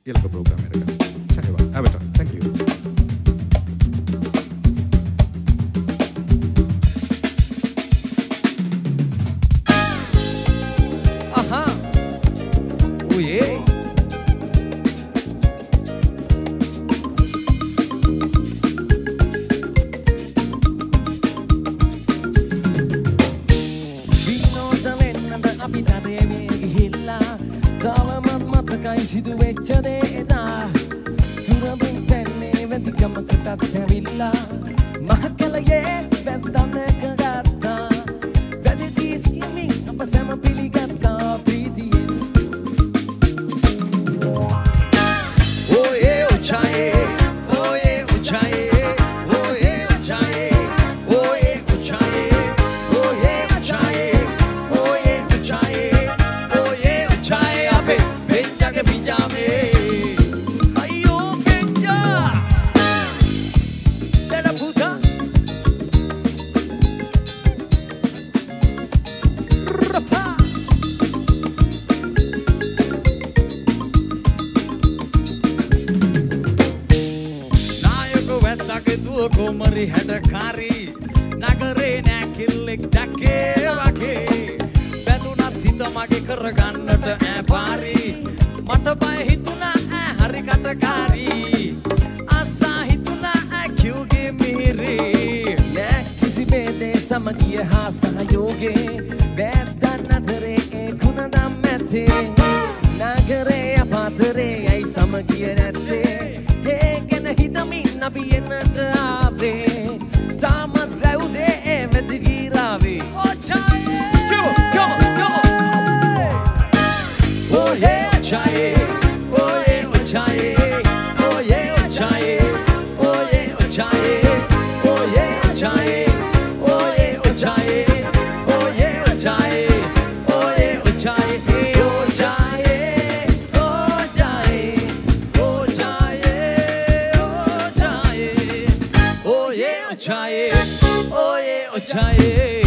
ඊළඟ ප්‍රෝග්‍රෑම් එකට. චකේවා. අවටා. Thank you. Aha. Oh yeah. සිදු වෙච්ච දේදා තුරමින් තැන්නේ වැදිකමකටත් ඇවිල්ලා මහකලයේ වැද්දන්නක ගත්තා වැදිදීස් කිමින් අප සැම පිළිගත්තා ප්‍රීතියෙන් ඔයේ උචායේ ඔයේ උචායේ ඔයේ උචායේ ඔයේ උචායේ ඔයේ උචායේ ඔයේ උචායේ ඔයේ උචායේ අපේ Benjaga bijame ayo benja tera puta rapa nayako wettake duwa komari hadakari nagare nakillek dakke wage bedunat hita mage karagannata ඈපාරි මට බය හිතුණා ඈ හරි කටකාරී ආසා හිතුණා ඈ කියුගේ මිහිරේ නෑ කිසි බේදේ සමගිය හා සහයෝගේ වැද්දන් අතරේ ඒ කුණදම් මැත්තේ නගරේ අපාතරේ ඇයි සමගිය නැත්තේ ඒ ගැන හිතමින් අපි එන්නට ආවේ තාමත් රැවුදේ ඒ වැදගීරාවේ ඔචායේ Oh yeah, chaye. Oh yeah, chaye. Oh yeah, chaye. Oh yeah, chaye. Oh yeah, chaye. Oh yeah, chaye. Oh yeah, chaye. Oh yeah, chaye. Oh chaye. Oh chaye. Oh chaye. Oh chaye. Oh yeah, chaye. Oh yeah, chaye.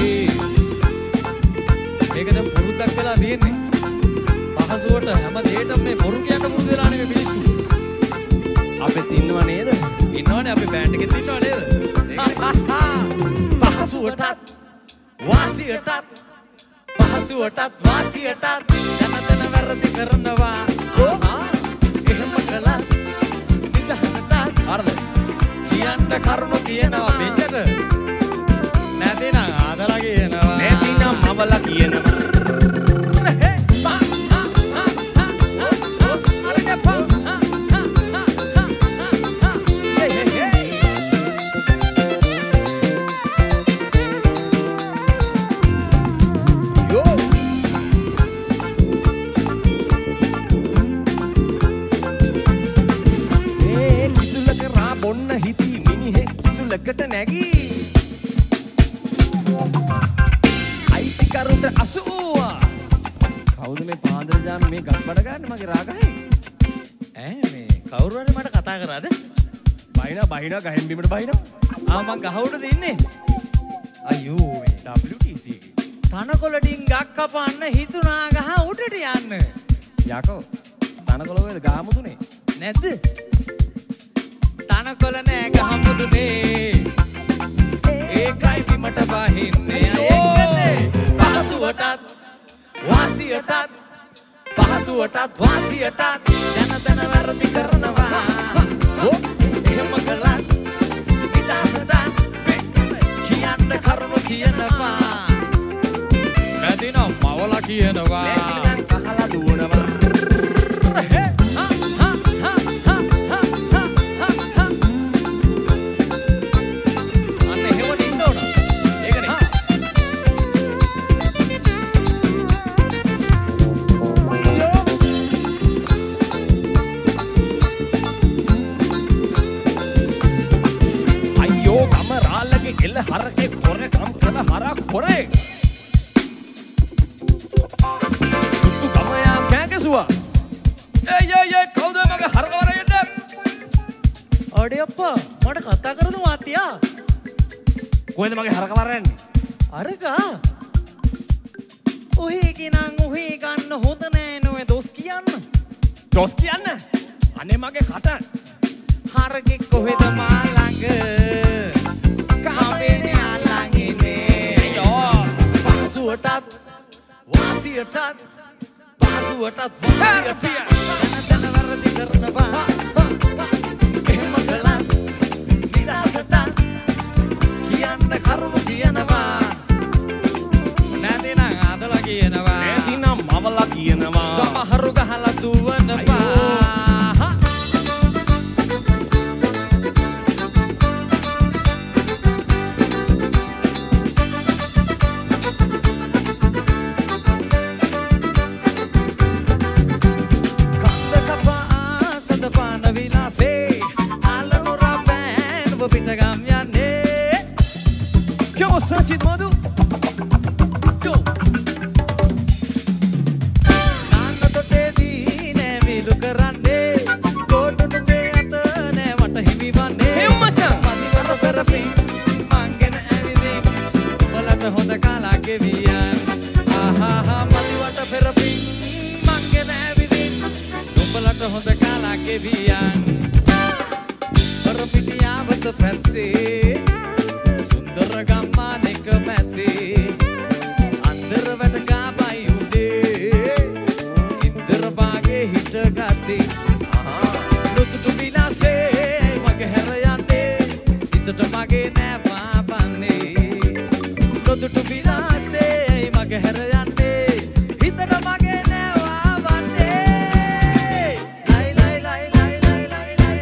මේක දැන් පුරුද්දක් වෙලා තියෙන්නේ. පහසුවට හැම දෙයකම මේ බොරු කියන්න පුරුදු වෙලානේ මේ මිනිස්සු. අපෙත් ඉන්නව නේද? ඉන්නවනේ අපේ බෑන්ඩ් එකෙත් ඉන්නව නේද? පහසුවටත් වාසියටත් පහසුවටත් වාසියටත් දැන වැරදි කරනවා. එහෙම කළා නිදහසට හරිද? කියන්න කරුණු කියනවා මෙන්නට. නැතිනම් ආදලා කියනවා. නැතිනම් මවලා කියනවා. කට නැගී අයිතිකරුන්ට අසුවා කවුද මේ පාන්දර ජාම මේ ගස් බඩ ගන්න මගේ රාගයි ඈ මේ කවුරු හරි මට කතා කරාද බහිනා ගහෙන් බිමට බහිනා මං ගහ උඩද ඉන්නේ අයියෝ මේ WTC තනකොළ ඩිංගක් කපන්න හිතුණා ගහ උඩට යන්න යකෝ තනකොළ වේද ගහමුදුනේ නැද්ද තනකොළ නෑ ගහමුදුනේ ඒකයි බිමට බහින්නේ අයන්නේ පහසුවටත් වාසියටත් දැන වැරදි කරනවා එහෙම කළා විදාසට කියන්න කරුණු කියනවා නැතිනම් මවලා කියනවා නැතිනම් කහලා දුවනවා එල හරකේ කොරේ කම් කළ හරක් කොරේ තුතු ගමයා කෑකසුවා ඒ කවුද මගේ හරකවරයට අඩේ අප්පා මට කතා කරනවා අතියා කොහෙද මගේ හරකවරයන්නේ අරකා ඔහේ ගිනන් ඔහේ ගන්න හොඳ නෑ නෝවේ දොස් කියන්න අනේ මගේ කට හරකෙක් කොහෙද මා ළඟ කාමේනේ අල්ලන්නේ යෝ පසුවටත් වාසියටත් පසුවටත් වාසියට දැන වරදි කරනවා එහෙම කළා නිදාසට කියන්න කරුණු කියනවා නැතිනම් ආදලා කියනවා නැතිනම් මවලා කියනවා සමහරු ගහලා දුවනවා Sachit Madhu Go Nana tote dine vilu karanne Kodunu me atane wata himi wanne Himmacha Madiwara perapi mangena everything Balata honda kala geviyan Aha ha madiwara perapi mangena everything Balata honda kala geviyan Parapitiya vat patte Sundara gammanek mැති අන්දර වැට ගාබයි උඩේ ඉන්දර බාගේ හිට ගත්තේ නුදුටු විලාසේ මගේ හැර යන්නේ හිතට මගේ නෑ පාපන්නේ නුදුටු විලාසේ මගේ හැර යන්නේ හිතට මගේ නෑ වාවන්නේ ලයි ලයි ලයි ලයි ලයි ලයි ලයි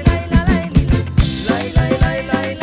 ලයි ලයි ලයි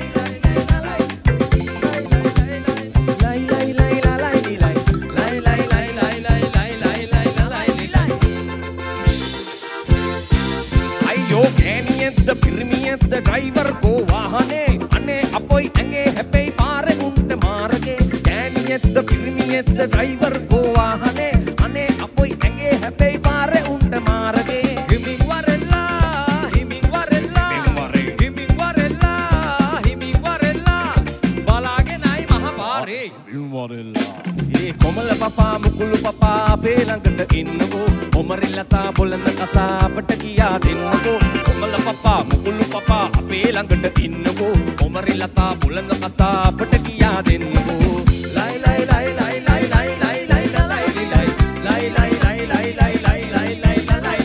පිරිමියෙක්ද ඩ්‍රයිවර් කෝ වාහනේ අනේ අපොයි ඇඟේ හැපෙයි පාරේ උන්ට මාර්ගේ ගෑණියෙක්ද පිරිමියෙක්ද ඩ්‍රයිවර් කෝ වාහනේ අනේ අපොයි ඇඟේ හැපෙයි පාරේ උන්ට මාර්ගේ හිමින් වරෙල්ලා හිමින් වරෙල්ලා හිමින් වරෙල්ලා හිමින් වරෙල්ලා බලාගෙනයි මහ පාරේ හිමින් වරෙල්ලා ඒ කොමල පපා මුකුළු පපා අපේ ළඟට ඉන්නකෝ ඔමරිල්ලතා බොළඳ කතා අපට කියා දෙන්නකෝ කොමල පපා මුකුළු පපා අපේ ළඟට ඉන්නකෝ ඔමරිල්ලතා බොළඳ කතා අපට කියා දෙන්නකෝ ලයි ලයි ලයි ලයි ලයි ලයි ලයි ලයි ලයි ලයි ලයි ලයි ලයි ලයි ලයි ලයි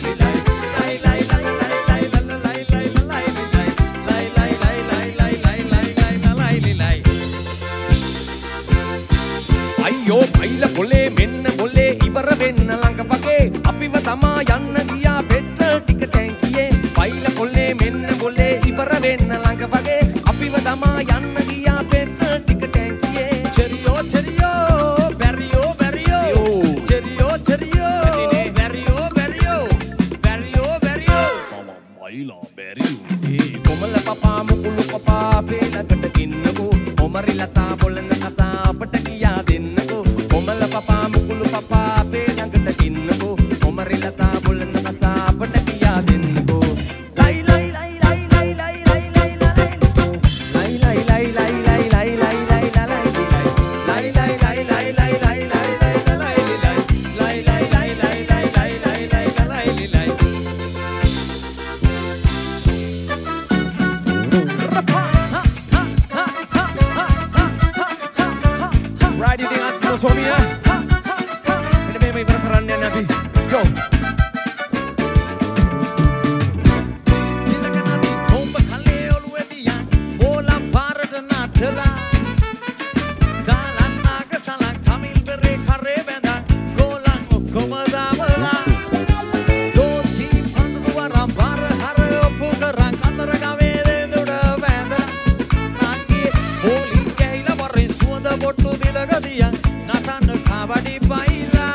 අයියෝ බයිල කොලේ මෙන්න කොලේ ඉවර වෙන්න ළඟ වගේ අපිව තමා යන්න ගියා පෙට්‍රල් ටික ටැංකියේ බයිල කොලේ මෙන්න කොලේ ඉවර වෙන්න ළඟ වගේ අපිව තමා යන්න ගියා පෙට්‍රල් ටික ටැංකියේ චෙරියෝ චෙරියෝ බැරියෝ බැරියෝ චෙරියෝ චෙරියෝ බැරියෝ බැරියෝ බැරියෝ බැරියෝ බයිලා බැරියෝ ඒ කොමල පපා මුකුළු පපා අපේ ළඟට ඉන්නකෝ ඔමරිලතා බොළඳ කතා අපට කියා දෙන්නකෝ කොමල පපා මුකුළු පපා අපේ ළඟට ඉන්නකෝ ඔමරිලතා බොළඳ කතා අපට කියා දෙන්නකෝ ලයි ලයි ලයි ලයි ලයි ලයි ලයි ලයි ලයි ලයි ලයි ලයි ලයි ලයි ලයි ලයි ලයි Somia ini memang ibarat kerannya nabi go දිනක නදී කොඹ කලේ ඔළුවේ තියන් බෝලම් පාරට නටලා තාලන්නාක සලක් කමිල් බෙරේ කරේ බැඳන් ගෝලන් ඔක්කොම දාවලා දෝති පඳුරු වරම් පාර හර ඔප්පු කරන් කතර ගමේ දෙඳුඩ බැඳලා නාගේ හෝලි කැහිලා වරේ සුවඳ බොට්ටු දිලක තියන් නටන්න කබඩි බයිලා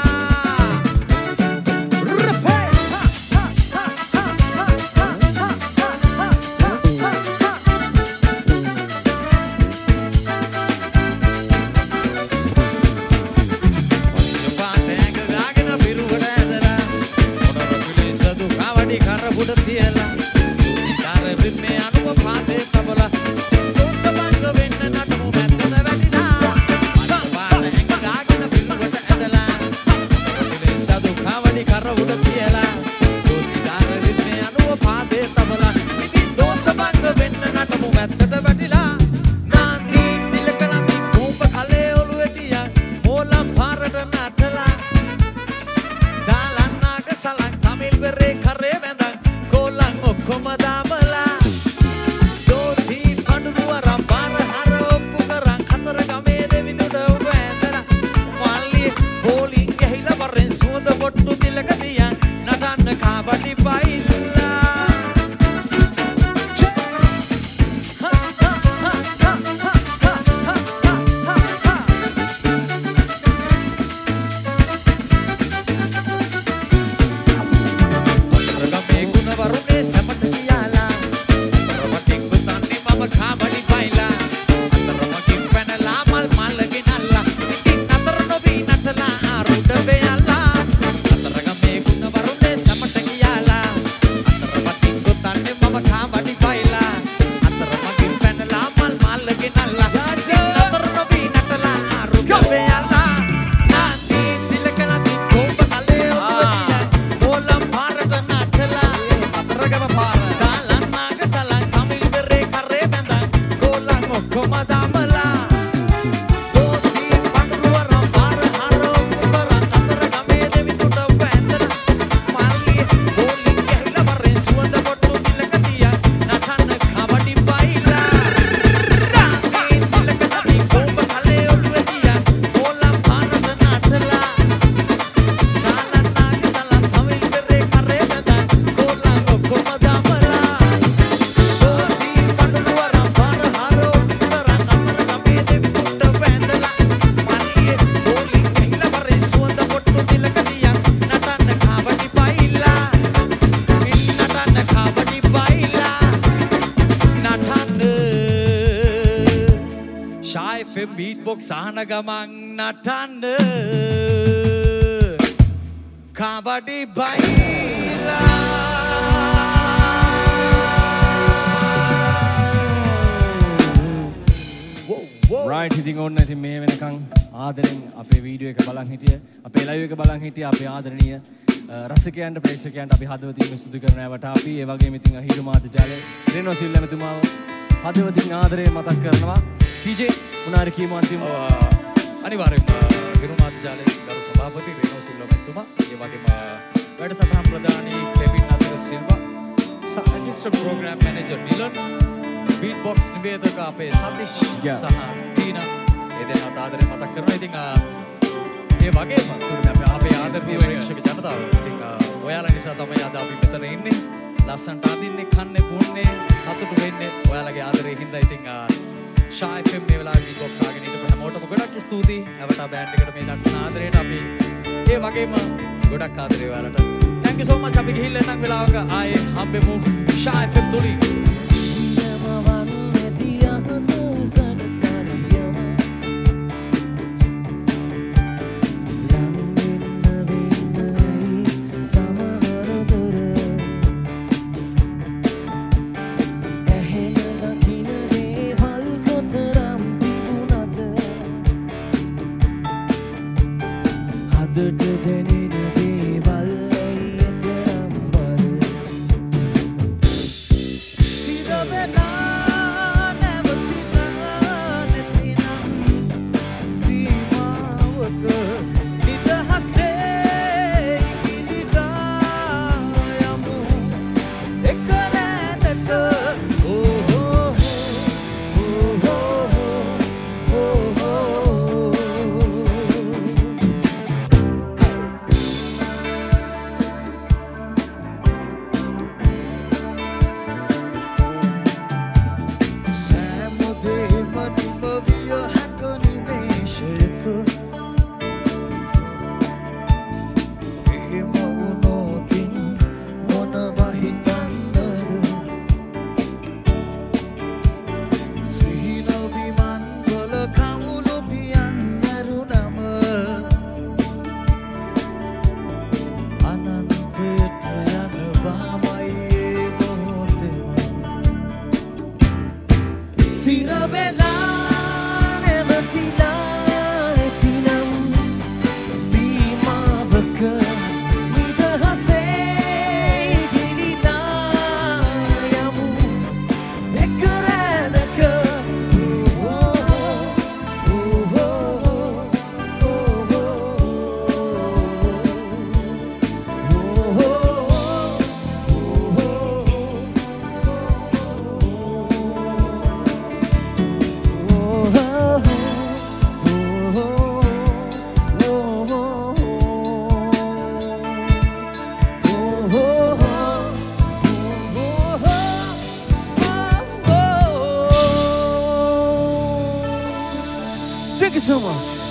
මැත්තට වැටිලා නාන්ති තිලකනති කූප කලේ ඔළුවේ තියන් ඕලම් පාරට නටලා දාලන්නාක සලන් තමිල් වෙරේ කරේ වැඳන් කොල්ලන් ඔක්කොම දාමලා දෝති පඬුරුවරම් පාර හර ඔප්පු කරන් කතර ගමේ දෙවිඳුඩ වැඳලා මල්ලි බෝලින් ගහිලා වරෙන් සුවඳ පොට්ටු තිලක තියන් නටන්න කාබඩි බයිලා beatbox ahana gamang natanda kabadi baila right ඉතින් ඕන්න ඉතින් මේ වෙනකන් ආදරෙන් අපේ වීඩියෝ එක බලන් හිටිය අපේ ලයිව් එක බලන් හිටිය අපේ ආදරණීය රසිකයන්ට ප්‍රේක්ෂකයන්ට අපි හදවතින් ස්තුති කරනවට අපි ඒ වගේම ඉතින් හිරු මාධ්‍යාලේ රෙනෝ සිල්වා මෙතුමාව හදවතින් ආදරේ මතක් කරනවා TJ මොනාර කීම අන්තිම අනිවාර්යෙන්ම හිරු මාධ්‍යාලයේ ගරු සභාපති රෙනෝ සිල්වා මෙතුමා ඒ වගේම වැඩසටහන් ප්‍රධානී කෙවින් අතර Silva assistant program manager Dylan beatbox නිවේදක අපේ සතිෂ් සහ ටීනා ඒ දෙනාට ආදරේ මතක් කරනවා. ඉතින් ඒ වගේම අපේ ආදරණීය ප්‍රේක්ෂක ජනතාව ඉතින් ඔයාලා නිසා තමයි අද අපි මෙතන ඉන්නේ. ලස්සනට අඳින්නේ, කන්නේ, බොන්නේ, සතුටු වෙන්නේ ඔයාලගේ ආදරේ හින්දා. ඉතින් ෂා FM මේ වෙලාවේ beatbox ආගෙන ඉඳපු හැමෝටම ගොඩක් ස්තුතියි. අවතා බෑන්ඩ් එකට මේ දක්වන ආදරේට අපි ඒ වගේම ගොඩක් ආදරේ ඔයාලට. thank you so much. අපි ගිහිල්ලා නම් වෙලාවක ආයේ හම්බෙමු ෂා FM තුලින්. Never Thank you so much.